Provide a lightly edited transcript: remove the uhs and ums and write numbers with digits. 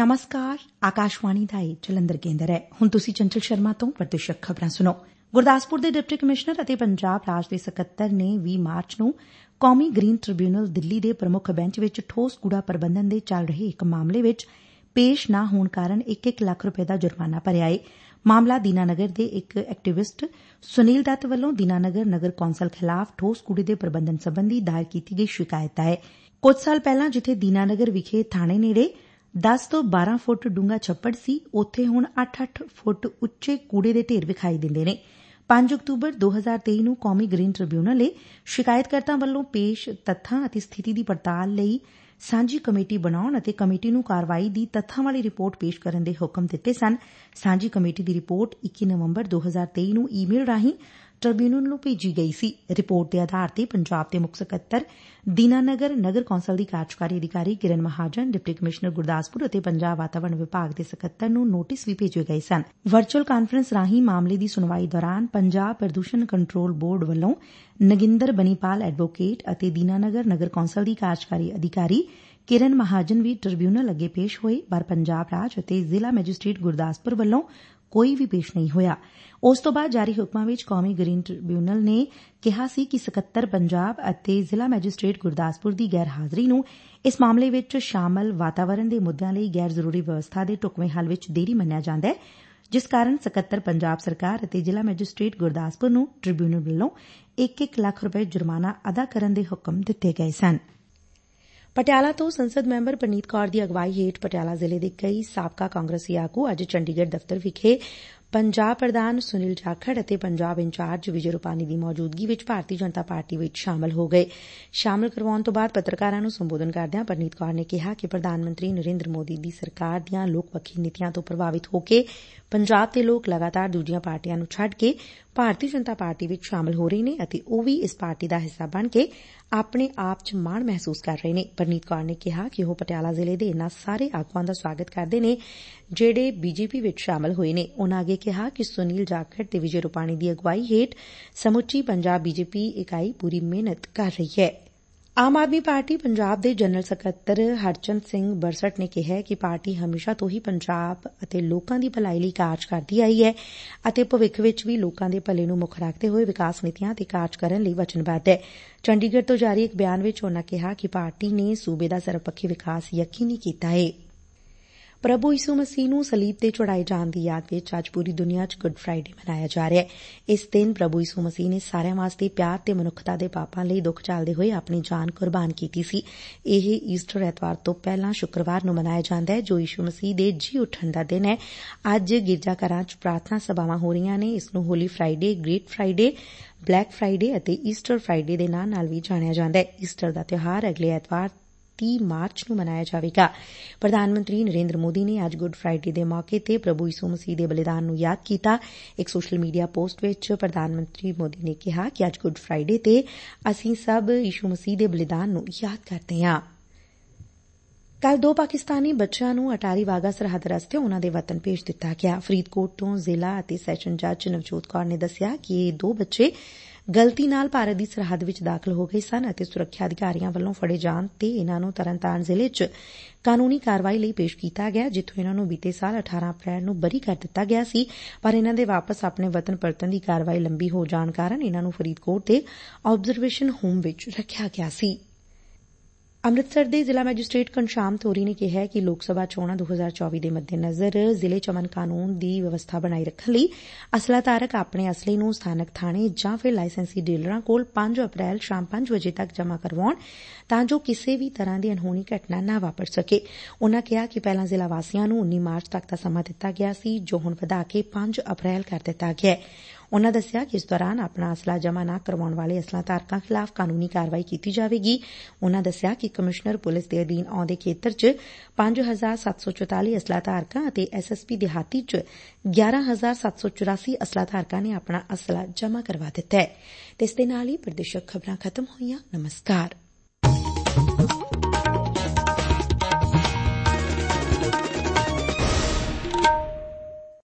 ਨਮਸਕਾਰ, ਆਕਾਸ਼ਵਾਣੀ ਦਾ ਇਹ ਜਲੰਧਰ ਕੇਂਦਰ ਹੈ। ਹੁਣ ਤੁਸੀਂ ਚੰਚਲ ਸ਼ਰਮਾ ਤੋਂ ਪ੍ਰਤੀਸ਼ਤ ਖਬਰਾਂ ਸੁਣੋ। ਗੁਰਦਾਸਪੁਰ ਦੇ ਡਿਪਟੀ ਕਮਿਸ਼ਨਰ ਅਤੇ ਪੰਜਾਬ ਰਾਜ ਦੇ ਸਕੱਤਰ ਨੇ 20 ਮਾਰਚ ਨੂੰ ਕੌਮੀ ਗ੍ਰੀਨ ਟ੍ਰਿਬਿਊਨਲ ਦਿੱਲੀ ਦੇ ਪ੍ਰਮੁੱਖ ਬੈਂਚ ਵਿੱਚ ਠੋਸ ਕੂੜਾ ਪ੍ਰਬੰਧਨ ਦੇ ਚੱਲ ਰਹੇ ਇੱਕ ਮਾਮਲੇ ਵਿੱਚ ਪੇਸ਼ ਨਾ ਹੋਣ ਕਾਰਨ 1-1 ਲੱਖ ਰੁਪਏ ਦਾ ਜੁਰਮਾਨਾ ਭਰਿਆ ਏ। ਮਾਮਲਾ ਦੀਨਾਨਗਰ ਦੇ ਇੱਕ ਐਕਟਿਵਿਸਟ ਸੁਨੀਲ ਦੱਤ ਵੱਲੋਂ ਦੀਨਾਨਗਰ ਨਗਰ ਕੌਂਸਲ ਖਿਲਾਫ਼ ਠੋਸ ਕੂੜੇ ਦੇ ਪ੍ਰਬੰਧਨ ਸੰਬੰਧੀ ਦਾਇਰ ਕੀਤੀ ਗਈ ਸ਼ਿਕਾਇਤ ਦਾ ਏ। ਕੁਝ ਸਾਲ ਪਹਿਲਾਂ ਜਿੱਥੇ ਦੀਨਾਨਗਰ ਵਿਖੇ ਥਾਣੇ ਨੇੜੇ 10 ਤੋਂ 12 ਫੁੱਟ ਡੂੰਘਾ ਛੱਪੜ ਸੀ, ਉੱਥੇ ਹੁਣ 8-8 ਫੁੱਟ ਉੱਚੇ ਕੂੜੇ ਦੇ ਢੇਰ ਵਿਖਾਈ ਦਿੰਦੇ ਨੇ। 5 ਅਕਤੂਬਰ 2023 ਨੂੰ ਕੌਮੀ ਗ੍ਰੀਨ ਟ੍ਰਿਬਿਊਨਲ ਨੇ ਸ਼ਿਕਾਇਤਕਰਤਾ ਵੱਲੋਂ ਪੇਸ਼ ਤੱਥਾਂ ਅਤੇ ਸਥਿਤੀ ਦੀ ਪੜਤਾਲ ਲਈ ਸਾਂਝੀ ਕਮੇਟੀ ਬਣਾਉਣ ਅਤੇ ਕਮੇਟੀ ਨੂੰ ਕਾਰਵਾਈ ਦੀ ਤੱਥਾਂ ਵਾਲੀ ਰਿਪੋਰਟ ਪੇਸ਼ ਕਰਨ ਦੇ ਹੁਕਮ ਦਿੱਤੇ ਸਨ। ਸਾਂਝੀ ਕਮੇਟੀ ਦੀ ਰਿਪੋਰਟ 21 ਨਵੰਬਰ 2023 ਨੂੰ ਈਮੇਲ ਰਾਹੀਂ ਟ੍ਰਿਬਿਊਨਲ ਨੂੰ ਭੇਜੀ ਗਈ ਸੀ। ਰਿਪੋਰਟ ਦੇ ਆਧਾਰ ਤੇ ਪੰਜਾਬ ਦੇ ਮੁੱਖ ਸਕੱਤਰ ਦੀਨਾਨਗਰ ਨਗਰ ਕੌਂਸਲ ਦੀ ਕਾਰਜਕਾਰੀ ਅਧਿਕਾਰੀ ਕਿਰਨ ਮਹਾਜਨ, ਡਿਪਟੀ ਕਮਿਸ਼ਨਰ ਗੁਰਦਾਸਪੁਰ ਅਤੇ ਪੰਜਾਬ ਵਾਤਾਵਰਣ ਵਿਭਾਗ ਦੇ ਸਕੱਤਰ ਨੂੰ ਨੋਟਿਸ ਵੀ ਭੇਜੇ ਗਏ ਸਨ। ਵਰਚੁਅਲ ਕਾਨਫਰੰਸ ਰਾਹੀਂ ਮਾਮਲੇ ਦੀ ਸੁਣਵਾਈ ਦੌਰਾਨ ਪੰਜਾਬ ਪ੍ਰਦੂਸ਼ਣ ਕੰਟਰੋਲ ਬੋਰਡ ਵੱਲੋਂ ਨਗਿੰਦਰ ਬਨੀਪਾਲ ਐਡਵੋਕੇਟ ਅਤੇ ਦੀਨਾਨਗਰ ਨਗਰ ਕੌਂਸਲ ਦੀ ਕਾਰਜਕਾਰੀ ਅਧਿਕਾਰੀ ਕਿਰਨ ਮਹਾਜਨ ਵੀ ਟ੍ਰਿਬਿਊਨਲ ਅੱਗੇ ਪੇਸ਼ ਹੋਏ, ਪਰ ਪੰਜਾਬ ਰਾਜ ਅਤੇ ਜ਼ਿਲ੍ਹਾ ਮੈਜਿਸਟਰੇਟ ਗੁਰਦਾਸਪੁਰ ਵੱਲੋਂ ਕੋਈ ਵੀ ਪੇਸ਼ ਨਹੀਂ ਹੋਇਆ। ਉਸ ਤੋਂ ਬਾਅਦ ਜਾਰੀ ਹੁਕਮਾਂ ਵਿੱਚ ਕੌਮੀ ਗ੍ਰੀਨ ਟ੍ਰਿਬਿਊਨਲ ਨੇ ਕਿਹਾ ਸੀ ਕਿ ਸਕੱਤਰ ਪੰਜਾਬ ਅਤੇ ਜ਼ਿਲ੍ਹਾ ਮੈਜਿਸਟਰੇਟ ਗੁਰਦਾਸਪੁਰ ਦੀ ਗੈਰ ਹਾਜ਼ਰੀ ਨੂੰ ਇਸ ਮਾਮਲੇ ਵਿੱਚ ਸ਼ਾਮਲ ਵਾਤਾਵਰਣ ਦੇ ਮੁੱਦਿਆਂ ਲਈ ਗੈਰ ਜ਼ਰੂਰੀ ਵਿਵਸਥਾ ਦੇ ਢੁਕਵੇਂ ਹੱਲ ਵਿੱਚ ਦੇਰੀ ਮੰਨਿਆ ਜਾਂਦਾ ਹੈ, ਜਿਸ ਕਾਰਨ ਸਕੱਤਰ ਪੰਜਾਬ ਸਰਕਾਰ ਅਤੇ ਜ਼ਿਲ੍ਹਾ ਮੈਜਿਸਟਰੇਟ ਗੁਰਦਾਸਪੁਰ ਨੂੰ ਟ੍ਰਿਬਿਊਨਲ ਵੱਲੋਂ 1-1 ਲੱਖ ਰੁਪਏ ਜੁਰਮਾਨਾ ਅਦਾ ਕਰਨ ਦੇ ਹੁਕਮ ਦਿੱਤੇ ਗਏ ਸਨ। ਪਟਿਆਲਾ ਤੋਂ ਸੰਸਦ ਮੈਂਬਰ ਪਰਨੀਤ ਕੌਰ ਦੀ ਅਗਵਾਈ ਹੇਠ ਪਟਿਆਲਾ ਜ਼ਿਲ੍ਹੇ ਦੇ ਕਈ ਸਾਬਕਾ ਕਾਂਗਰਸੀ ਆਗੂ ਅੱਜ ਚੰਡੀਗੜ੍ਹ ਦਫ਼ਤਰ ਵਿਖੇ ਪੰਜਾਬ ਪ੍ਰਧਾਨ ਸੁਨੀਲ ਜਾਖੜ ਅਤੇ ਪੰਜਾਬ ਇੰਚਾਰਜ ਵਿਜੇ ਰੂਪਾਨੀ ਦੀ ਮੌਜੂਦਗੀ ਵਿੱਚ ਭਾਰਤੀ ਜਨਤਾ ਪਾਰਟੀ ਵਿੱਚ ਸ਼ਾਮਲ ਹੋ ਗਏ। ਸ਼ਾਮਲ ਕਰਵਾਉਣ ਤੋਂ ਬਾਅਦ ਪੱਤਰਕਾਰਾਂ ਨੂੰ ਸੰਬੋਧਨ ਕਰਦਿਆਂ ਪਰਨੀਤ ਕੌਰ ਨੇ ਕਿਹਾ ਕਿ ਪ੍ਰਧਾਨ ਮੰਤਰੀ ਨਰਿੰਦਰ ਮੋਦੀ ਦੀ ਸਰਕਾਰ ਦੀਆਂ ਲੋਕ-ਪੱਖੀ ਨੀਤੀਆਂ ਤੋਂ ਪ੍ਰਭਾਵਿਤ ਹੋ ਕੇ ਪੰਜਾਬ ਦੇ ਲੋਕ ਲਗਾਤਾਰ ਦੂਜੀਆਂ ਪਾਰਟੀਆਂ ਨੂੰ ਛੱਡ ਕੇ ਭਾਰਤੀ ਜਨਤਾ ਪਾਰਟੀ ਵਿੱਚ ਸ਼ਾਮਲ ਹੋ ਰਹੇ ਨੇ ਅਤੇ ਉਹ ਵੀ ਇਸ ਪਾਰਟੀ ਦਾ ਹਿੱਸਾ ਬਣ ਕੇ ਆਪਣੇ ਆਪ 'ਚ ਮਾਣ ਮਹਿਸੂਸ ਕਰ ਰਹੇ ਨੇ। ਪਰਨੀਤ ਕੌਰ ਨੇ ਕਿਹਾ ਕਿ ਉਹ ਪਟਿਆਲਾ ਜ਼ਿਲ੍ਹੇ ਦੇ ਇਨ੍ਹਾਂ ਸਾਰੇ ਆਗੂਆਂ ਦਾ ਸਵਾਗਤ ਕਰਦੇ ਨੇ ਜਿਹੜੇ ਬੀਜੇਪੀ ਵਿੱਚ ਸ਼ਾਮਲ ਹੋਏ ਨੇ। ਉਨ੍ਹਾਂ ਅੱਗੇ ਕਿਹਾ ਕਿ ਸੁਨੀਲ ਜਾਖੜ ਤੇ ਵਿਜੇ ਰੂਪਾਨੀ ਦੀ ਅਗਵਾਈ ਹੇਠ ਸਮੁੱਚੀ ਪੰਜਾਬ ਬੀਜੇਪੀ ਇਕਾਈ ਪੂਰੀ ਮਿਹਨਤ ਕਰ ਰਹੀ ਹੈ। ਆਮ ਆਦਮੀ ਪਾਰਟੀ ਪੰਜਾਬ ਦੇ ਜਨਰਲ ਸਕੱਤਰ ਹਰਚੰਦ ਸਿੰਘ ਬਰਸਟ ਨੇ ਕਿਹਾ ਕਿ ਪਾਰਟੀ ਹਮੇਸ਼ਾ ਤੋਂ ਹੀ ਪੰਜਾਬ ਅਤੇ ਲੋਕਾਂ ਦੀ ਭਲਾਈ ਲਈ ਕਾਰਜ ਕਰਦੀ ਆਈ ਹੈ ਅਤੇ ਭਵਿੱਖ ਵਿੱਚ ਵੀ ਲੋਕਾਂ ਦੇ ਭਲੇ ਨੂੰ ਮੁੱਖ ਰੱਖਦੇ ਹੋਏ ਵਿਕਾਸ ਨੀਤੀਆਂ ਤੇ ਕਾਰਜ ਕਰਨ ਲਈ ਵਚਨਬੱਧ ਹੈ। ਚੰਡੀਗੜ੍ਹ ਤੋਂ ਜਾਰੀ ਇੱਕ ਬਿਆਨ ਵਿੱਚ ਉਨ੍ਹਾਂ ਕਿਹਾ ਕਿ ਪਾਰਟੀ ਨੇ ਸੂਬੇ ਦਾ ਸਰਬਪੱਖੀ ਵਿਕਾਸ ਯਕੀਨੀ ਕੀਤਾ ਹੈ। ਪ੍ਰਭੂ ਯਿਸੂ ਮਸੀਹ ਨੂੰ ਸਲੀਬ ਤੇ ਚੜਾਏ ਜਾਣ ਦੀ ਯਾਦ ਵਿੱਚ ਅੱਜ ਪੂਰੀ ਦੁਨੀਆ 'ਚ ਗੁੱਡ ਫਰਾਈਡੇ ਮਨਾਇਆ ਜਾ ਰਿਹਾ ਹੈ। ਇਸ ਦਿਨ ਪ੍ਰਭੂ ਯਿਸੂ ਮਸੀਹ ਨੇ ਸਾਰਿਆਂ ਵਾਸਤੇ ਪਿਆਰ ਤੇ ਮਨੁੱਖਤਾ ਦੇ ਪਾਪਾਂ ਲਈ ਦੁੱਖ ਝੱਲਦੇ ਹੋਏ ਆਪਣੀ ਜਾਨ ਕੁਰਬਾਨ ਕੀਤੀ ਸੀ। ਇਹ ਈਸਟਰ ਐਤਵਾਰ ਤੋਂ ਪਹਿਲਾਂ ਸ਼ੁੱਕਰਵਾਰ ਨੂੰ ਮਨਾਇਆ ਜਾਂਦਾ ਹੈ, ਜੋ ਯਿਸੂ ਮਸੀਹ ਦੇ ਜੀ ਉੱਠਣ ਦਾ ਦਿਨ ਹੈ। ਅੱਜ ਗਿਰਜਾਘਰਾਂ 'ਚ ਪ੍ਰਾਰਥਨਾ ਸਭਾਵਾਂ ਹੋ ਰਹੀਆਂ ਨੇ। ਇਸ ਨੂੰ Holy Friday, Great Friday, Black Friday ਅਤੇ ਈਸਟਰ ਫਰਾਈਡੇ ਦੇ ਨਾਂ ਨਾਲ ਵੀ ਜਾਣਿਆ ਜਾਂਦਾ ਹੈ। ਈਸਟਰ ਦਾ ਤਿਉਹਾਰ ਅਗਲੇ ਐਤਵਾਰ 30 ਮਾਰਚ ਨੂੰ ਮਨਾਇਆ ਜਾਵੇਗਾ। ਪ੍ਰਧਾਨ ਮੰਤਰੀ ਨਰਿੰਦਰ ਮੋਦੀ ਨੇ ਅੱਜ ਗੁੱਡ ਫਰਾਈਡੇ ਦੇ ਮੌਕੇ ਤੇ ਪ੍ਰਭੂ ਯਿਸੂ ਮਸੀਹ ਦੇ ਬਲੀਦਾਨ ਨੂੰ ਯਾਦ ਕੀਤਾ। ਇੱਕ ਸੋਸ਼ਲ ਮੀਡੀਆ ਪੋਸਟ ਵਿੱਚ ਪ੍ਰਧਾਨ ਮੰਤਰੀ ਮੋਦੀ ਨੇ ਕਿਹਾ ਕਿ ਅੱਜ ਗੁੱਡ ਫਰਾਈਡੇ ਤੇ ਅਸੀਂ ਸਭ ਯਿਸੂ ਮਸੀਹ ਦੇ ਬਲੀਦਾਨ ਨੂੰ ਯਾਦ ਕਰਦੇ ਹਾਂ। ਕੱਲ੍ਹ 2 ਪਾਕਿਸਤਾਨੀ ਬੱਚਿਆਂ ਨੂੰ ਅਟਾਰੀ ਵਾਹਗਾ ਸਰਹੱਦ ਰਸਤੇ ਉਨ੍ਹਾਂ ਦੇ ਵਤਨ ਭੇਜ ਦਿੱਤਾ ਗਿਆ। ਫਰੀਦਕੋਟ ਤੋਂ ਜ਼ਿਲ੍ਹਾ ਅਤੇ ਸੈਸ਼ਨ ਜੱਜ ਨਵਜੋਤ ਕੌਰ ਨੇ ਦੱਸਿਆ ਕਿ ਇਹ 2 ਬੱਚੇ ਗਲਤੀ ਨਾਲ ਭਾਰਤ ਦੀ ਸਰਹੱਦ ਵਿੱਚ ਦਾਖਲ ਹੋ ਗਏ ਸਨ ਅਤੇ ਸੁਰੱਖਿਆ ਅਧਿਕਾਰੀਆਂ ਵੱਲੋਂ ਫੜੇ ਜਾਣ ਤੇ ਇਨ੍ਹਾਂ ਨੂੰ ਤਰਨਤਾਰਨ ਜ਼ਿਲ੍ਹੇ 'ਚ ਕਾਨੂੰਨੀ ਕਾਰਵਾਈ ਲਈ ਪੇਸ਼ ਕੀਤਾ ਗਿਆ, ਜਿੱਥੋਂ ਇਨ੍ਹਾਂ ਨੂੰ ਬੀਤੇ ਸਾਲ 18 ਅਪ੍ਰੈਲ ਨੂੰ ਬਰੀ ਕਰ ਦਿੱਤਾ ਗਿਆ ਸੀ, ਪਰ ਇਨ੍ਹਾਂ ਦੇ ਵਾਪਸ ਆਪਣੇ ਵਤਨ ਪਰਤਣ ਦੀ ਕਾਰਵਾਈ ਲੰਬੀ ਹੋ ਜਾਣ ਕਾਰਨ ਇਨ੍ਹਾਂ ਨੂੰ ਫਰੀਦਕੋਟ ਦੇ ਆਬਜ਼ਰਵੇਸ਼ਨ ਹੋਮ ਵਿੱਚ ਰੱਖਿਆ ਗਿਆ ਸੀ। ਅੰਮ੍ਰਿਤਸਰ ਦੇ ਜ਼ਿਲ੍ਹਾ ਮੈਜਿਸਟਰੇਟ ਘਨਸ਼ਾਮ ਥੋਰੀ ਨੇ ਕਿਹਾ ਕਿ ਲੋਕ ਸਭਾ ਚੋਣਾਂ 2024 ਦੇ ਮੱਦੇਨਜ਼ਰ ਜ਼ਿਲ੍ਹੇ 'ਚ ਅਮਨ ਕਾਨੂੰਨ ਦੀ ਵਿਵਸਥਾ ਬਣਾਈ ਰੱਖਣ ਲਈ ਅਸਲਾ ਧਾਰਕ ਆਪਣੇ ਅਸਲੇ ਨੂੰ ਸਥਾਨਕ ਥਾਣੇ ਜਾਂ ਫਿਰ ਲਾਇਸੈਂਸੀ ਡੀਲਰਾਂ ਕੋਲ 5 ਅਪ੍ਰੈਲ ਸ਼ਾਮ 5 ਵਜੇ ਤੱਕ ਜਮ੍ਹਾਂ ਕਰਵਾਉਣ ਤਾਂ ਜੋ ਕਿਸੇ ਵੀ ਤਰ੍ਹਾਂ ਦੀ ਅਣਹੋਣੀ ਘਟਨਾ ਨਾ ਵਾਪਰ ਸਕੇ। ਉਨ੍ਹਾਂ ਕਿਹਾ ਕਿ ਪਹਿਲਾਂ ਜ਼ਿਲ੍ਹਾ ਵਾਸੀਆਂ ਨੂੰ 19 ਮਾਰਚ ਤੱਕ ਦਾ ਸਮਾਂ ਦਿੱਤਾ ਗਿਆ ਸੀ, ਜੋ ਹੁਣ ਵਧਾ ਕੇ 5 ਅਪ੍ਰੈਲ ਕਰ ਦਿੱਤਾ ਗਿਆ ਹੈ। ਉਨ੍ਹਾਂ ਦੱਸਿਆ ਕਿ ਇਸ ਦੌਰਾਨ ਆਪਣਾ ਅਸਲਾ ਜਮ੍ਹਾਂ ਨਾ ਕਰਵਾਉਣ ਵਾਲੇ ਅਸਲਾ ਧਾਰਕਾਂ ਖਿਲਾਫ਼ ਕਾਨੂੰਨੀ ਕਾਰਵਾਈ ਕੀਤੀ ਜਾਵੇਗੀ। ਉਨ੍ਹਾਂ ਦੱਸਿਆ ਕਿ ਕਮਿਸ਼ਨਰ ਪੁਲਿਸ ਦੇ ਅਧੀਨ ਆਉਂਦੇ ਖੇਤਰ 'ਚ 5744 ਅਸਲਾ ਧਾਰਕਾਂ ਅਤੇ ਐਸਐਸਪੀ ਦਿਹਾਤੀ 'ਚ 11784 ਅਸਲਾ ਧਾਰਕਾਂ ਨੇ ਆਪਣਾ ਅਸਲਾ ਜਮ੍ਹਾਂ ਕਰਵਾ ਦਿੱਤਾ ਹੈ। ਤੇ ਇਸ ਦੇ ਨਾਲ ਹੀ ਪ੍ਰਦੇਸ਼ਕ ਖਬਰਾਂ ਖਤਮ ਹੋਈਆਂ। ਨਮਸਕਾਰ।